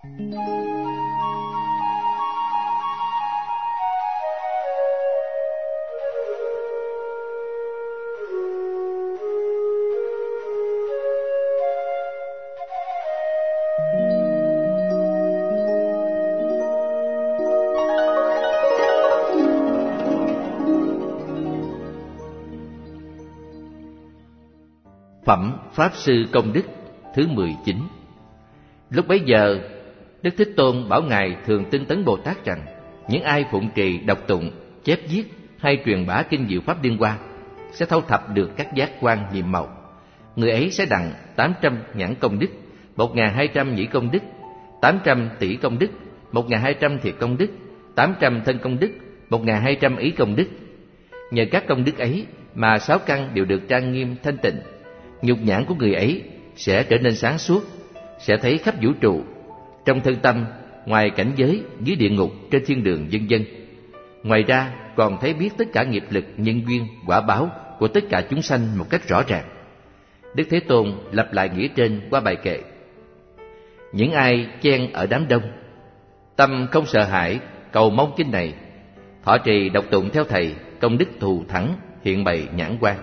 Phẩm Pháp Sư Công Đức thứ 19. Lúc bấy giờ, Đức Thế Tôn bảo Ngài Thường Tinh Tấn Bồ Tát rằng: những ai phụng trì, đọc tụng, chép viết hay truyền bá kinh diệu pháp Liên Hoa sẽ thâu thập được các giác quan nhiệm màu. Người ấy sẽ đặng 800 nhãn công đức, 1.200 nhĩ công đức, 800 tỷ công đức, 1.200 thiệt công đức, 800 thân công đức, 1.200 ý công đức. Nhờ các công đức ấy mà 6 căn đều được trang nghiêm thanh tịnh. Nhục nhãn của người ấy sẽ trở nên sáng suốt, sẽ thấy khắp vũ trụ, trong thân tâm, ngoài cảnh giới, dưới địa ngục, trên thiên đường, vân vân. Ngoài ra còn thấy biết tất cả nghiệp lực, nhân duyên, quả báo của tất cả chúng sanh một cách rõ ràng. Đức Thế Tôn lặp lại nghĩa trên qua bài kệ: những ai chen ở đám đông, tâm không sợ hãi, cầu mong kinh này, thọ trì đọc tụng theo thầy, công đức thù thắng hiện bày nhãn quan.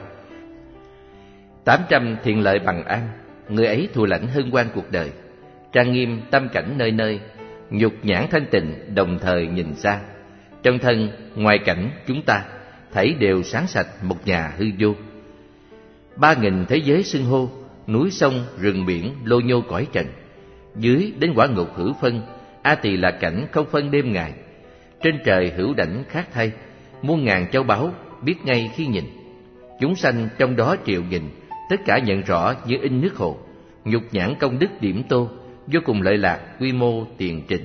800 thiện lợi bằng an, người ấy thù lãnh hân hoan cuộc đời, trang nghiêm tâm cảnh nơi nơi, nhục nhãn thanh tịnh đồng thời nhìn xa. Trong thân, ngoài cảnh chúng ta, thảy đều sáng sạch một nhà hư vô. 3.000 thế giới xưng hô, núi sông, rừng biển, lô nhô cõi trần. Dưới đến quả ngục hữu phân, A Tỳ là cảnh không phân đêm ngày. Trên trời hữu đảnh khác thay, muôn ngàn châu báu biết ngay khi nhìn. Chúng sanh trong đó triệu nghìn, tất cả nhận rõ như in nước hồ. Nhục nhãn công đức điểm tô, vô cùng lợi lạc quy mô tiền trình.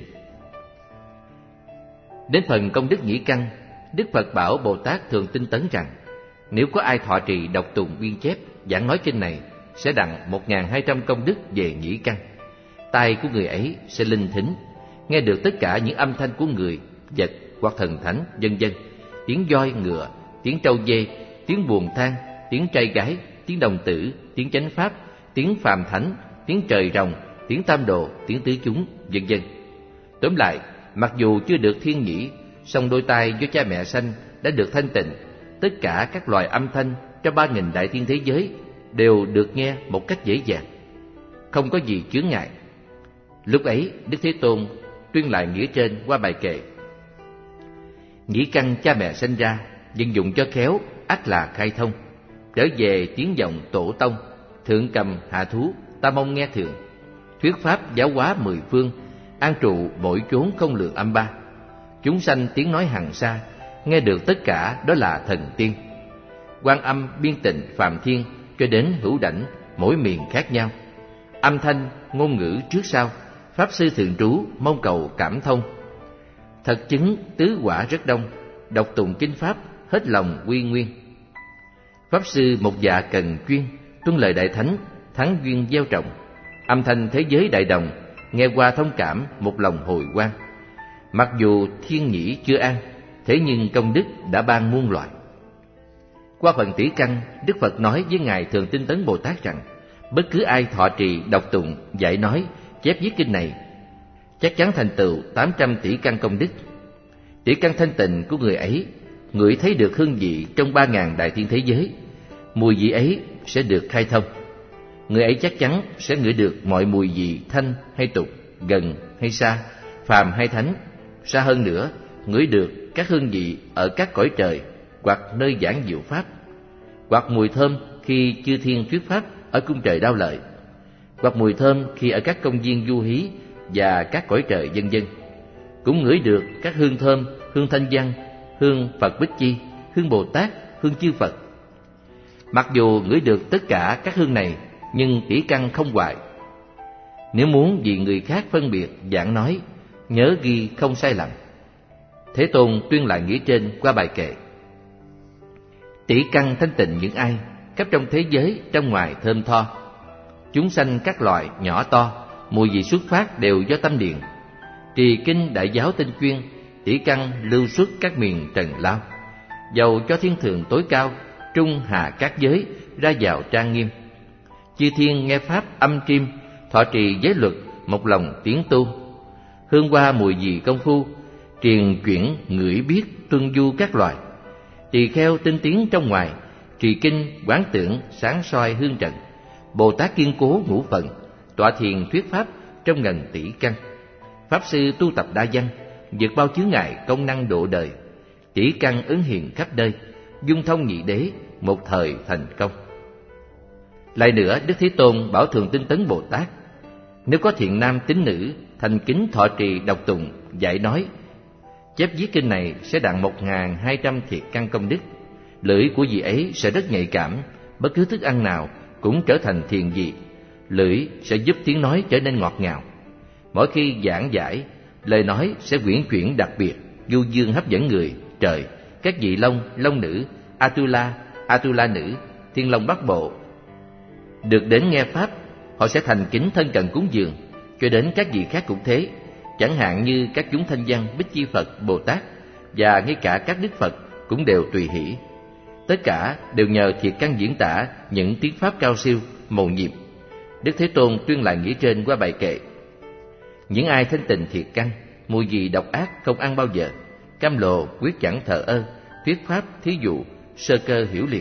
Đến phần công đức nhĩ căn, Đức Phật bảo Bồ Tát Thường Tinh Tấn rằng: nếu có ai thọ trì đọc tụng biên chép giảng nói kinh này, sẽ đặng 1.200 công đức về nhĩ căn. Tai của người ấy sẽ linh thính, nghe được tất cả những âm thanh của người, vật hoặc thần thánh, vân vân. Tiếng voi ngựa, tiếng trâu dê, tiếng buồn than, tiếng trai gái, tiếng đồng tử, tiếng chánh pháp, tiếng phàm thánh, tiếng trời rồng, tiếng tam đồ, tiếng tứ chúng, vân vân. Tóm lại, mặc dù chưa được thiên nhĩ, song đôi tai do cha mẹ sanh đã được thanh tịnh. Tất cả các loài âm thanh trong 3.000 đại thiên thế giới đều được nghe một cách dễ dàng, không có gì chướng ngại. Lúc ấy, Đức Thế Tôn tuyên lại nghĩa trên qua bài kệ: nhĩ căn cha mẹ sanh ra, vận dụng cho khéo, ắt là khai thông. Trở về tiếng vọng tổ tông, thượng cầm hạ thú, ta mong nghe thường. Thuyết pháp giáo hóa 10 phương, an trụ mỗi chốn không lường âm ba. Chúng sanh tiếng nói hằng xa, nghe được tất cả đó là thần tiên. Quan âm biên tịnh phàm thiên, cho đến hữu đảnh, mỗi miền khác nhau. Âm thanh, ngôn ngữ trước sau, Pháp sư thường trú, mong cầu cảm thông. Thật chứng tứ quả rất đông, đọc tụng kinh pháp, hết lòng quy nguyên. Pháp sư một dạ cần chuyên, tuân lời đại thánh, thắng duyên gieo trồng. Âm thanh thế giới đại đồng, nghe qua thông cảm, một lòng hồi quang. Mặc dù thiên nhĩ chưa an, thế nhưng công đức đã ban muôn loại. Qua phần tỷ căn, Đức Phật nói với Ngài Thường Tinh Tấn Bồ Tát rằng: bất cứ ai thọ trì, đọc tụng, dạy nói, chép viết kinh này, chắc chắn thành tựu 800 tỷ căn công đức. Tỷ căn thanh tịnh của người ấy, ngửi thấy được hương vị trong 3.000 đại thiên thế giới, mùi vị ấy sẽ được khai thông. Người ấy chắc chắn sẽ ngửi được mọi mùi vị thanh hay tục, gần hay xa, phàm hay thánh. Xa hơn nữa, ngửi được các hương vị ở các cõi trời hoặc nơi giảng diệu pháp, hoặc mùi thơm khi chư thiên thuyết pháp ở cung trời Đao Lợi, hoặc mùi thơm khi ở các công viên du hí và các cõi trời vân vân. Cũng ngửi được các hương thơm, hương thanh văn, hương Phật Bích Chi, hương Bồ Tát, hương chư Phật. Mặc dù ngửi được tất cả các hương này, nhưng tỷ căn không hoại. Nếu muốn vì người khác phân biệt giảng nói, nhớ ghi không sai lầm. Thế Tôn tuyên lại nghĩa trên qua bài kệ: tỷ căn thanh tịnh những ai, khắp trong thế giới trong ngoài thơm tho. Chúng sanh các loại nhỏ to, mùi vị xuất phát đều do tâm điện. Trì kinh đại giáo tinh chuyên, tỷ căn lưu xuất các miền trần lao. Dầu cho thiên thượng tối cao, trung hạ các giới ra vào trang nghiêm. Chư thiên nghe pháp âm trim, thọ trì giới luật, một lòng tiến tu. hương hoa mùi vị công phu, truyền chuyển ngửi biết tuân du các loài. Tỳ kheo tinh tiến trong ngoài, trì kinh quán tưởng sáng soi hương trần. Bồ Tát kiên cố ngũ phần, tọa thiền thuyết pháp trong ngần tỷ căn. Pháp sư tu tập đa văn, vượt bao chướng ngại công năng độ đời. Tỷ căn ứng hiện khắp nơi, dung thông nhị đế, một thời thành công. Lại nữa, Đức Thế Tôn bảo Thường Tinh Tấn Bồ Tát, nếu có thiện nam tín nữ thành kính thọ trì đọc tụng dạy nói, chép viết kinh này sẽ đặng 1200 thiệt căn công đức. Lưỡi của vị ấy sẽ rất nhạy cảm, bất cứ thức ăn nào cũng trở thành thiền vị. Lưỡi sẽ giúp tiếng nói trở nên ngọt ngào. Mỗi khi giảng giải, lời nói sẽ quyển chuyển đặc biệt, du dương hấp dẫn người trời, các vị long nữ, Atula nữ, thiên long Bắc Bộ được đến nghe pháp, họ sẽ thành kính thân cận cúng dường. Cho đến các vị khác cũng thế, chẳng hạn như các chúng thanh văn, Bích Chi Phật, Bồ Tát và ngay cả các đức Phật cũng đều tùy hỷ. Tất cả đều nhờ thiệt căn diễn tả những tiếng pháp cao siêu, mầu nhiệm. Đức Thế Tôn tuyên lại nghĩa trên qua bài kệ: những ai thanh tịnh thiệt căn, mùi vị độc ác không ăn bao giờ, cam lồ quyết chẳng thờ ơ, thuyết pháp thí dụ sơ cơ hiểu liền.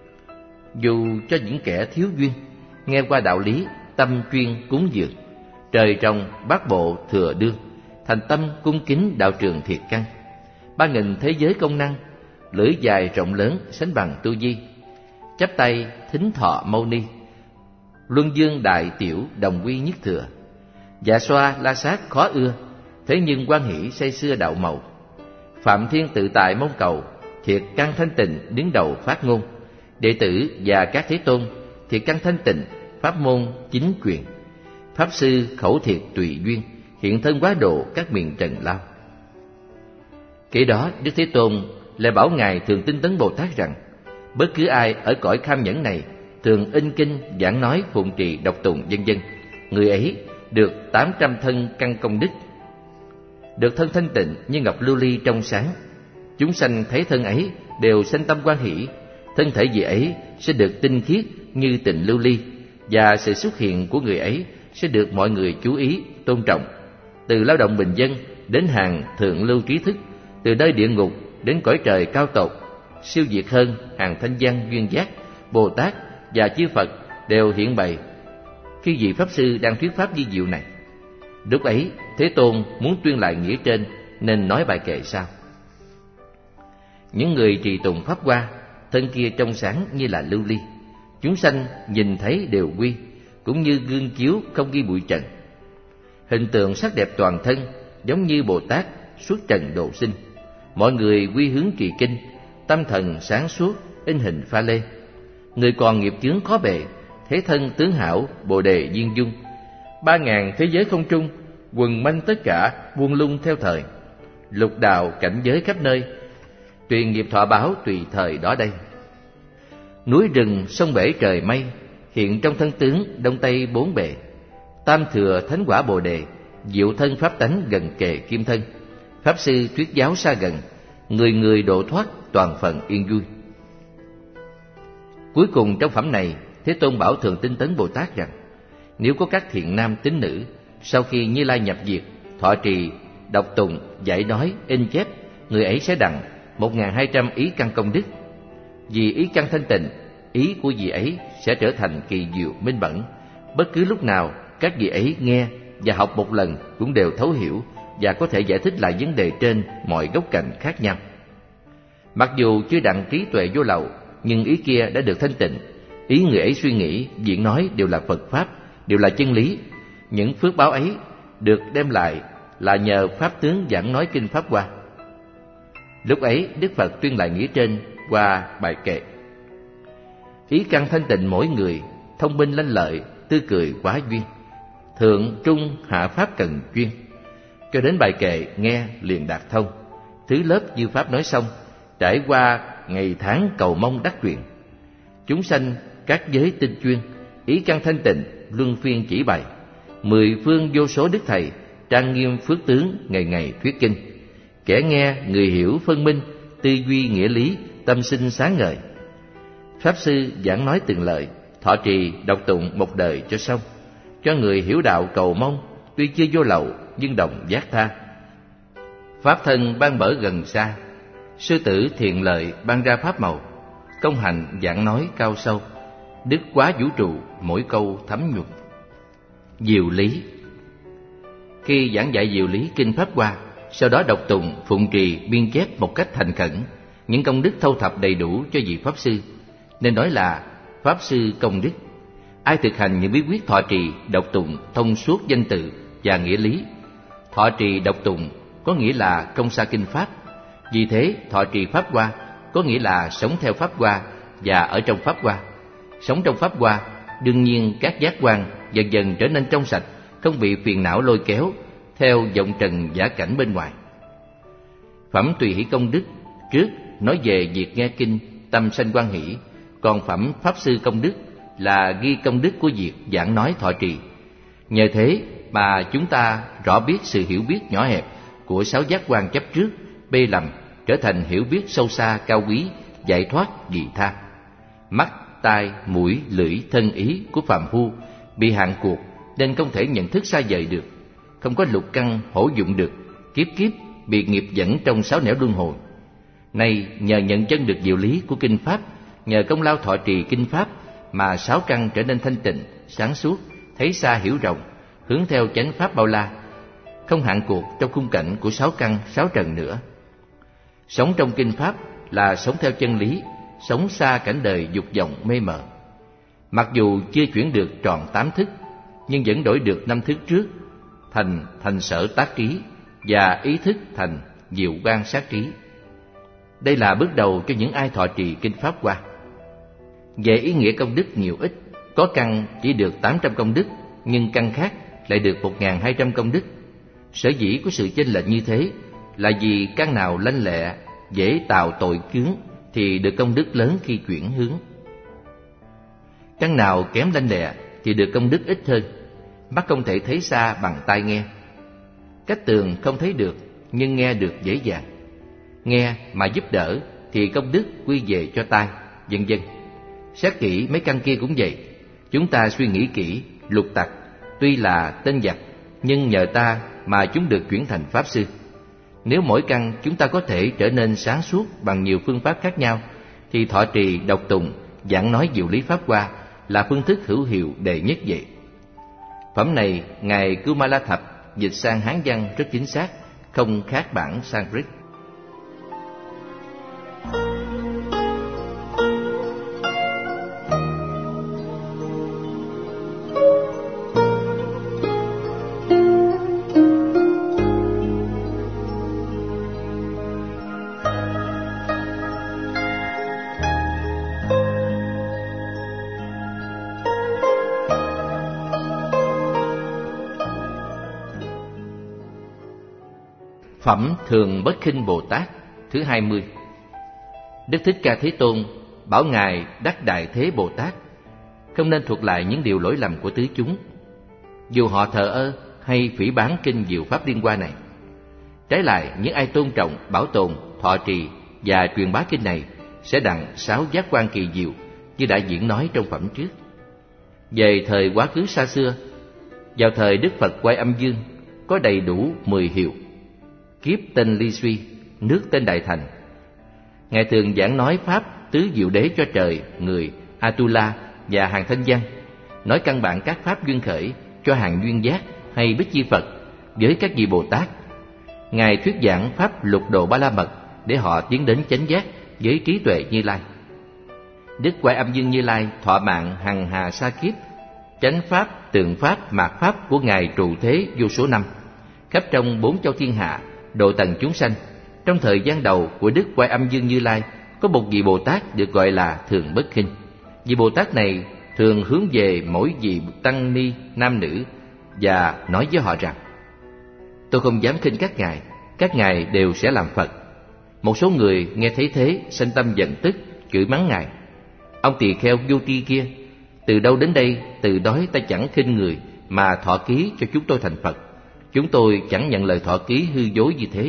Dù cho những kẻ thiếu duyên, nghe qua đạo lý, tâm chuyên cúng dường, trời trong bát bộ thừa đương, thành tâm cung kính đạo trường thiệt căn. 3000 thế giới công năng, lưỡi dài rộng lớn sánh bằng tu di, chắp tay thính thọ mâu ni, luân dương đại tiểu đồng quy nhất thừa. Dạ xoa la sát khó ưa, thế nhưng quan hỷ say xưa đạo màu. Phạm thiên tự tại mong cầu, thiệt căn thanh tịnh đứng đầu phát ngôn. Đệ tử và các thế tôn, thiệt căn thanh tịnh, pháp môn chính quyền. Pháp sư khẩu thiệt tùy duyên, hiện thân quá độ các miền trần lao. Kế đó Đức Thế Tôn lại bảo ngài Thường Tinh Tấn Bồ Tát rằng, bất cứ ai ở cõi kham nhẫn này thường in kinh, giảng nói, phụng trì, đọc tụng vân vân, người ấy được 800 thân căn công đức, được thân thanh tịnh như ngọc lưu ly trong sáng. Chúng sanh thấy thân ấy đều sanh tâm hoan hỷ, thân thể vị ấy sẽ được tinh khiết như tịnh lưu ly, và sự xuất hiện của người ấy sẽ được mọi người chú ý, tôn trọng. Từ lao động bình dân đến hàng thượng lưu trí thức, từ nơi địa ngục đến cõi trời cao tột, siêu việt hơn hàng thanh văn duyên giác, Bồ Tát và chư Phật đều hiện bày khi vị pháp sư đang thuyết pháp vi diệu này. Lúc ấy Thế Tôn muốn tuyên lại nghĩa trên nên nói bài kệ sau: những người trì tùng pháp hoa, thân kia trong sáng như là lưu ly, chúng sanh nhìn thấy đều quy, cũng như gương chiếu không ghi bụi trần. Hình tượng sắc đẹp toàn thân giống như Bồ Tát xuất trần độ sinh. Mọi người quy hướng trì kinh, tâm thần sáng suốt, in hình pha lê. Người còn nghiệp chướng khó bề, thế thân tướng hảo, bồ đề viên dung. 3000 thế giới không trung, quần manh tất cả buông lung theo thời. Lục đạo cảnh giới khắp nơi, tùy nghiệp thọ báo tùy thời đó đây. Núi rừng sông bể trời mây, hiện trong thân tướng đông tây bốn bề. Tam thừa thánh quả bồ đề, diệu thân pháp tánh gần kề kim thân. Pháp sư thuyết giáo xa gần, người người độ thoát toàn phần yên vui. Cuối cùng trong phẩm này, Thế Tôn bảo Thường Tinh Tấn Bồ Tát rằng, nếu có các thiện nam tín nữ sau khi Như Lai nhập diệt, thọ trì, đọc tụng, dạy nói, in chép, người ấy sẽ đặng 1200 ý căn công đức. Vì ý căn thanh tịnh, ý của vị ấy sẽ trở thành kỳ diệu minh bẩn. Bất cứ lúc nào các vị ấy nghe và học một lần cũng đều thấu hiểu và có thể giải thích lại vấn đề trên mọi góc cạnh khác nhau. Mặc dù chưa đặng trí tuệ vô lậu, nhưng ý kia đã được thanh tịnh. Ý người ấy suy nghĩ, diễn nói đều là Phật Pháp, đều là chân lý. Những phước báo ấy được đem lại là nhờ Pháp tướng giảng nói kinh Pháp Hoa. Lúc ấy Đức Phật tuyên lại nghĩa trên qua bài kệ: ý căn thanh tịnh mỗi người, thông minh lanh lợi, tươi cười quá duyên. Thượng trung hạ pháp cần chuyên. Cho đến bài kệ nghe liền đạt thông. Thứ lớp như Pháp nói xong, trải qua ngày tháng cầu mong đắc truyền. Chúng sanh các giới tinh chuyên, ý căn thanh tịnh luân phiên chỉ bày. 10 phương vô số đức thầy, trang nghiêm phước tướng ngày ngày thuyết kinh. Kẻ nghe người hiểu phân minh, tư duy nghĩa lý, tâm sinh sáng ngời. Pháp sư giảng nói từng lời, thọ trì đọc tụng một đời cho xong. Cho người hiểu đạo cầu mong, tuy chưa vô lậu nhưng đồng giác tha. Pháp thân ban bở gần xa, sư tử thiện lợi ban ra pháp màu. Công hạnh giảng nói cao sâu, đức quá vũ trụ mỗi câu thấm nhuần. Diệu lý. Khi giảng dạy diệu lý kinh Pháp Hoa, sau đó đọc tụng, phụng trì, biên chép một cách thành khẩn những công đức thâu thập đầy đủ cho vị Pháp Sư, nên nói là Pháp Sư công đức. Ai thực hành những bí quyết thọ trì, đọc tụng thông suốt danh tự và nghĩa lý. Thọ trì đọc tụng có nghĩa là công sa kinh Pháp. Vì thế thọ trì Pháp Hoa có nghĩa là sống theo Pháp Hoa và ở trong Pháp Hoa. Sống trong Pháp Hoa, đương nhiên các giác quan dần dần trở nên trong sạch, không bị phiền não lôi kéo theo vọng trần giả cảnh bên ngoài. Phẩm tùy hỷ công đức trước nói về việc nghe kinh tâm sanh hoan hỷ, còn phẩm Pháp Sư công đức là ghi công đức của việc giảng nói thọ trì. Nhờ thế mà chúng ta rõ biết sự hiểu biết nhỏ hẹp của sáu giác quan chấp trước, mê lầm trở thành hiểu biết sâu xa cao quý, giải thoát vị tha. Mắt, tai, mũi, lưỡi, thân ý của phàm phu bị hạn cuộc nên không thể nhận thức xa vời được, không có lục căn hữu dụng được, kiếp kiếp bị nghiệp dẫn trong sáu nẻo luân hồi. Nay nhờ nhận chân được diệu lý của kinh Pháp, nhờ công lao thọ trì kinh Pháp mà sáu căn trở nên thanh tịnh, sáng suốt, thấy xa hiểu rộng, hướng theo chánh pháp bao la, không hạn cuộc trong khung cảnh của sáu căn sáu trần nữa. Sống trong kinh Pháp là sống theo chân lý, sống xa cảnh đời dục vọng mê mờ. Mặc dù chưa chuyển được trọn 8 thức, nhưng vẫn đổi được 5 thức trước, thành sở tác trí, và ý thức thành diệu quan sát trí. Đây là bước đầu cho những ai thọ trì kinh Pháp Hoa. Về ý nghĩa công đức nhiều ít, có căn chỉ được 800 công đức, nhưng căn khác lại được 1.200 công đức. Sở dĩ của sự chênh lệch như thế là vì căn nào lanh lẹ, dễ tạo tội chướng thì được công đức lớn khi chuyển hướng. Căn nào kém lanh lẹ thì được công đức ít hơn. Mắt không thể thấy xa bằng tai nghe. Cách tường không thấy được nhưng nghe được dễ dàng. Nghe mà giúp đỡ thì công đức quy về cho tai, vân vân. Xét kỹ mấy căn kia cũng vậy. Chúng ta suy nghĩ kỹ, lục tặc tuy là tên giặc, nhưng nhờ ta mà chúng được chuyển thành Pháp Sư. Nếu mỗi căn chúng ta có thể trở nên sáng suốt bằng nhiều phương pháp khác nhau, thì thọ trì, đọc tụng, giảng nói diệu lý Pháp Hoa là phương thức hữu hiệu đệ nhất vậy. Phẩm này ngài Kumala Thập dịch sang Hán văn rất chính xác, không khác bản Sanskrit. Phẩm Thường Bất Khinh Bồ Tát thứ 20. Đức Thích Ca Thế Tôn bảo ngài Đắc Đại Thế Bồ Tát không nên thuật lại những điều lỗi lầm của tứ chúng, dù họ thờ ơ hay phỉ báng kinh Diệu Pháp Liên Hoa này. Trái lại, những ai tôn trọng, bảo tồn, thọ trì và truyền bá kinh này sẽ đặng 6 giác quan kỳ diệu như đã diễn nói trong phẩm trước. Về thời quá khứ xa xưa, vào thời Đức Phật Quay Âm Dương, có đầy đủ 10 hiệu. Kiếp tên Ly Suy, nước tên Đại Thành. Ngài thường giảng nói pháp tứ diệu đế cho trời, người, Atula và hàng thanh văn, nói căn bản các pháp duyên khởi cho hàng duyên giác hay Bích Chi Phật với các vị Bồ Tát. Ngài thuyết giảng pháp lục độ ba la mật để họ tiến đến chánh giác với trí tuệ Như Lai. Đức Quay Âm Dương Như Lai thọ mạng hằng hà sa kiếp, chánh pháp, tượng pháp, mạt pháp của ngài trụ thế vô số năm, khắp trong 4 châu thiên hạ, độ tầng chúng sanh. Trong thời gian đầu của Đức Quay Âm Dương Như Lai, có một vị Bồ Tát được gọi là Thường Bất Khinh. Vị Bồ Tát này thường hướng về mỗi vị tăng ni nam nữ và nói với họ rằng: tôi không dám khinh các ngài đều sẽ làm Phật. Một số người nghe thấy thế sanh tâm giận tức, chửi mắng ngài: ông tỳ kheo vô tri kia, từ đâu đến đây từ đói ta chẳng khinh người mà thọ ký cho chúng tôi thành Phật. Chúng tôi chẳng nhận lời thọ ký hư dối như thế.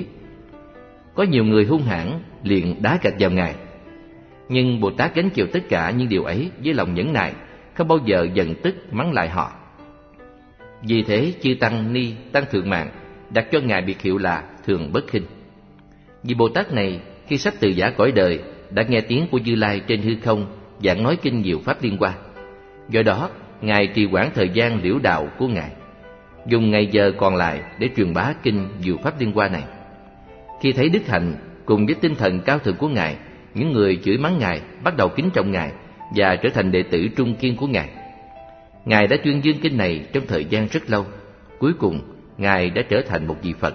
Có nhiều người hung hãn liền đá gạch vào ngài. Nhưng Bồ Tát gánh chịu tất cả những điều ấy với lòng nhẫn nại, không bao giờ giận tức mắng lại họ. Vì thế chư tăng ni, tăng thượng mạng đặt cho Ngài biệt hiệu là Thường Bất Khinh. Vì Bồ Tát này khi sắp từ giã cõi đời đã nghe tiếng của Như Lai trên hư không giảng nói kinh Diệu Pháp Liên Hoa. Do đó, Ngài trì hoãn thời gian liễu đạo của Ngài, dùng ngày giờ còn lại để truyền bá kinh Diệu Pháp Liên Hoa này. Khi thấy đức hạnh cùng với tinh thần cao thượng của Ngài, những người chửi mắng Ngài bắt đầu kính trọng Ngài và trở thành đệ tử trung kiên của Ngài. Ngài đã tuyên dương kinh này trong thời gian rất lâu. Cuối cùng, Ngài đã trở thành một vị Phật.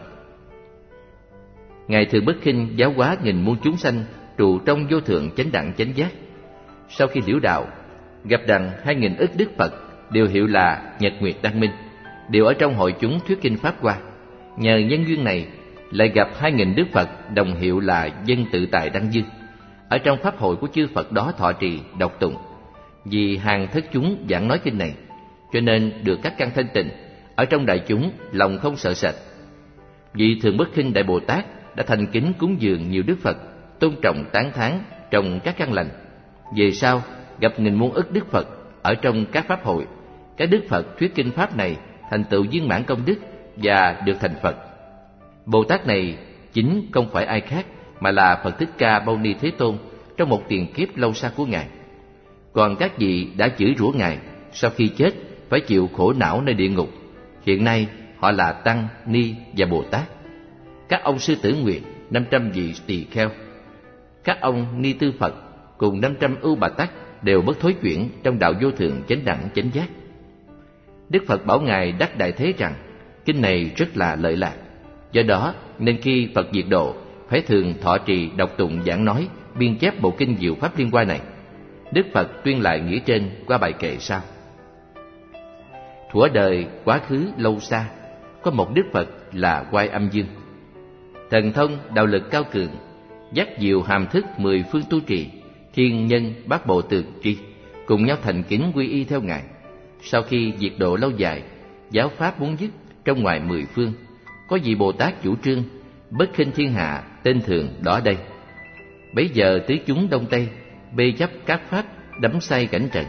Ngài Thường Bất Khinh giáo hóa nghìn muôn chúng sanh trụ trong vô thượng chánh đẳng chánh giác. Sau khi liễu đạo, gặp rằng 2.000 ức Đức Phật đều hiệu là Nhật Nguyệt Đăng Minh, đều ở trong hội chúng thuyết kinh Pháp Hoa. Nhờ nhân duyên này, lại gặp 2.000 Đức Phật đồng hiệu là Dân Tự Tại Đăng Dương, ở trong pháp hội của chư Phật đó thọ trì đọc tụng. Vì hàng thất chúng giảng nói kinh này, cho nên được các căn thanh tịnh, ở trong đại chúng lòng không sợ sệt. Vị Thường Bất Khinh Đại Bồ Tát đã thành kính cúng dường nhiều Đức Phật, tôn trọng tán thán trong các căn lành. Về sau gặp nghìn muôn ức Đức Phật ở trong các pháp hội, các Đức Phật thuyết kinh pháp này thành tựu viên mãn công đức và được thành Phật. Bồ Tát này chính không phải ai khác mà là Phật Thích Ca Mâu Ni Thế Tôn trong một tiền kiếp lâu xa của Ngài. Còn các vị đã chửi rủa Ngài, sau khi chết phải chịu khổ não nơi địa ngục, hiện nay họ là Tăng, Ni và Bồ Tát. Các ông Sư Tử Nguyện 500 vị tỳ kheo, các ông Ni Tư Phật cùng 500 ưu Bà Tát đều bất thối chuyển trong đạo vô thượng chánh đẳng chánh giác. Đức Phật bảo Ngài Đắc Đại Thế rằng kinh này rất là lợi lạc. Do đó nên khi Phật diệt độ phải thường thọ trì đọc tụng giảng nói biên chép bộ kinh Diệu Pháp Liên Hoa này. Đức Phật tuyên lại nghĩa trên qua bài kệ sau: thuở đời quá khứ lâu xa, có một Đức Phật là Oai Âm Dương, thần thông đạo lực cao cường, dắt diệu hàm thức 10 phương tu trì, thiên nhân bát bộ tường tri, cùng nhau thành kính quy y theo Ngài. Sau khi diệt độ lâu dài, giáo pháp muốn dứt trong ngoài 10 phương, có vị Bồ Tát chủ trương bất khinh thiên hạ, tên thường đó đây. Bấy giờ tứ chúng đông tây bê chấp các pháp, đắm say cảnh trần.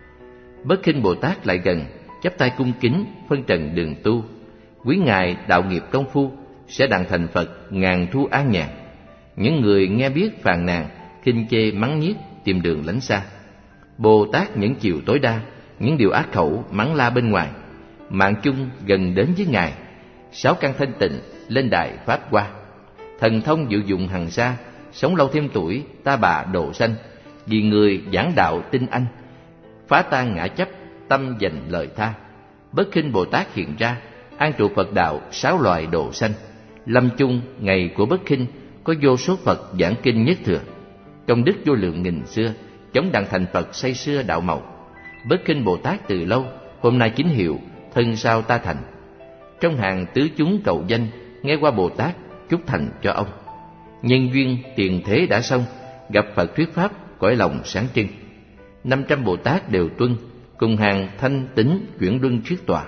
Bất khinh Bồ Tát lại gần, chắp tay cung kính phân trần đường tu. Quý Ngài đạo nghiệp công phu, sẽ đặng thành Phật ngàn thu an nhàn. Những người nghe biết phàn nàn, khinh chê mắng nhiếc, tìm đường lánh xa. Bồ Tát những chiều tối đa, những điều ác khẩu mắng la bên ngoài. Mạng chung gần đến với Ngài, 6 căn thanh tịnh lên đại Pháp Hoa. Thần thông diệu dụng hằng sa, sống lâu thêm tuổi, ta bà độ sanh. Vì người giảng đạo tinh anh, phá tan ngã chấp, tâm dành lời tha. Bất khinh Bồ Tát hiện ra, an trụ Phật đạo 6 loài độ sanh. Lâm chung ngày của Bất khinh, có vô số Phật giảng kinh nhất thừa. Công đức vô lượng nghìn xưa, chống đặng thành Phật say xưa đạo màu. Bất khinh Bồ Tát từ lâu, hôm nay chính hiệu, thân sao ta thành. Trong hàng tứ chúng cầu danh, nghe qua Bồ Tát, chúc thành cho ông. Nhân duyên tiền thế đã xong, gặp Phật thuyết pháp, cõi lòng sáng trưng. 500 Bồ Tát đều tuân, cùng hàng thanh tính chuyển luân trước tòa.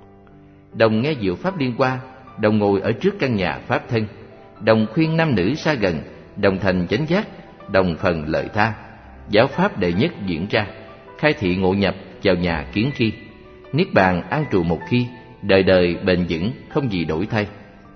Đồng nghe diệu pháp liên hoa, đồng ngồi ở trước căn nhà pháp thân, đồng khuyên nam nữ xa gần, đồng thành chánh giác, đồng phần lợi tha. Giáo pháp đệ nhất diễn ra, khai thị ngộ nhập vào nhà kiến khi. Niết bàn an trụ một khi, đời đời bền vững không gì đổi thay.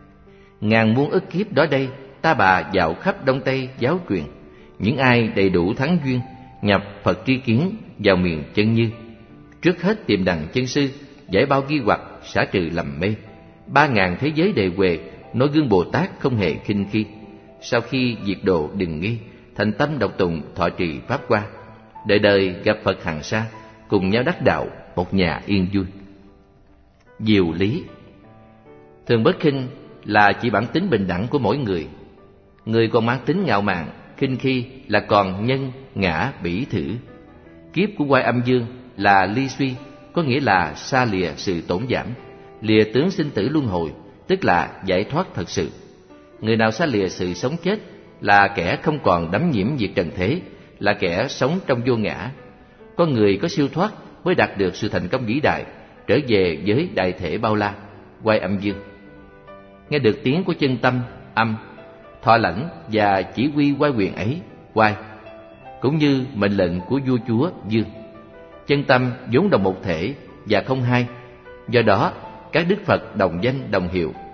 Ngàn muôn ức kiếp đó đây, ta bà dạo khắp Đông Tây giáo truyền. Những ai đầy đủ thắng duyên, nhập Phật tri kiến vào miền chân như. Trước hết tìm đặng chân sư, giải bao nghi hoặc, xả trừ lầm mê. 3000 thế giới đề huề, nói gương Bồ Tát không hề khinh khi. Sau khi diệt độ đừng nghi, thành tâm độc tụng thọ trì Pháp Hoa. Đời đời gặp Phật hàng sa, cùng nhau đắc đạo, một nhà yên vui. Diệu lý. Thường bất khinh là chỉ bản tính bình đẳng của mỗi người. Người còn mang tính ngạo mạn, khinh khi là còn nhân, ngã, bỉ thử. Kiếp của Oai Âm Dương là ly suy, có nghĩa là xa lìa sự tổn giảm, lìa tướng sinh tử luân hồi, tức là giải thoát thật sự. Người nào xa lìa sự sống chết là kẻ không còn đắm nhiễm việc trần thế, là kẻ sống trong vô ngã. Con người có siêu thoát mới đạt được sự thành công vĩ đại, trở về với đại thể bao la, Oai Âm Dương. Nghe được tiếng của chân tâm, âm, thọ lãnh và chỉ huy oai quyền ấy, Oai, cũng như mệnh lệnh của vua chúa Dương. Chân tâm vốn đồng một thể và không hai, do đó các Đức Phật đồng danh đồng hiệu.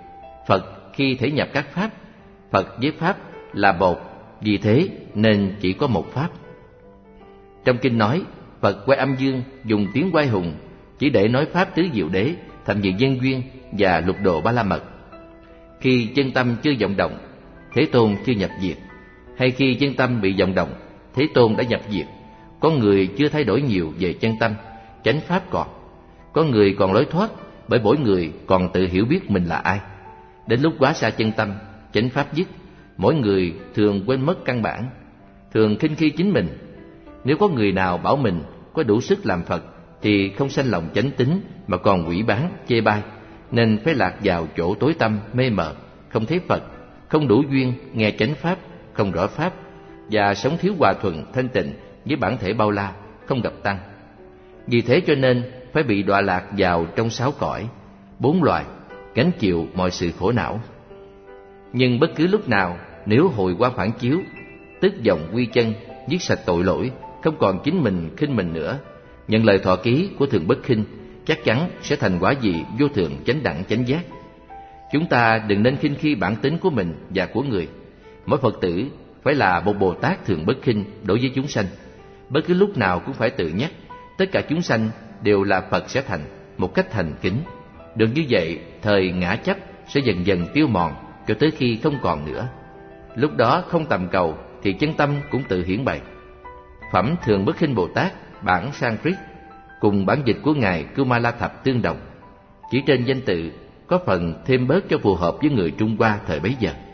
Phật khi thể nhập các pháp, Phật với pháp là một, vì thế nên chỉ có một pháp. Trong kinh nói, Phật Quay Âm Dương dùng tiếng Quay Hùng chỉ để nói pháp tứ diệu đế, thập nhị nhân duyên và lục độ ba la mật. Khi chân tâm chưa vọng động, Thế Tôn chưa nhập diệt, hay khi chân tâm bị vọng động, Thế Tôn đã nhập diệt. Có người chưa thay đổi nhiều về chân tâm, chánh pháp còn. Có người còn lối thoát, bởi mỗi người còn tự hiểu biết mình là ai. Đến lúc quá xa chân tâm, chánh pháp dứt, mỗi người thường quên mất căn bản, thường khinh khi chính mình. Nếu có người nào bảo mình có đủ sức làm Phật, thì không sanh lòng chánh tín mà còn hủy báng, chê bai, nên phải lạc vào chỗ tối tăm, mê mờ, không thấy Phật, không đủ duyên nghe chánh pháp, không rõ pháp, và sống thiếu hòa thuận thanh tịnh với bản thể bao la, không gặp tăng. Vì thế cho nên phải bị đọa lạc vào trong 6 cõi, 4 loài, gánh chịu mọi sự khổ não. Nhưng bất cứ lúc nào, nếu hồi qua phản chiếu, tức vọng quy chân, giết sạch tội lỗi, không còn chính mình khinh mình nữa, nhận lời thọ ký của Thượng Bất Khinh, chắc chắn sẽ thành quả vị vô thượng chánh đẳng chánh giác. Chúng ta đừng nên khinh khi bản tính của mình và của người. Mỗi Phật tử phải là một Bồ Tát Thượng Bất Khinh đối với chúng sanh. Bất cứ lúc nào cũng phải tự nhắc, tất cả chúng sanh đều là Phật sẽ thành, một cách thành kính. Được như vậy, thời ngã chấp sẽ dần dần tiêu mòn cho tới khi không còn nữa. Lúc đó không tầm cầu thì chân tâm cũng tự hiển bày. Phẩm Thượng Bất Khinh Bồ Tát bản Sanskrit cùng bản dịch của ngài Kumala Thập tương đồng, chỉ trên danh tự có phần thêm bớt cho phù hợp với người Trung Hoa thời bấy giờ.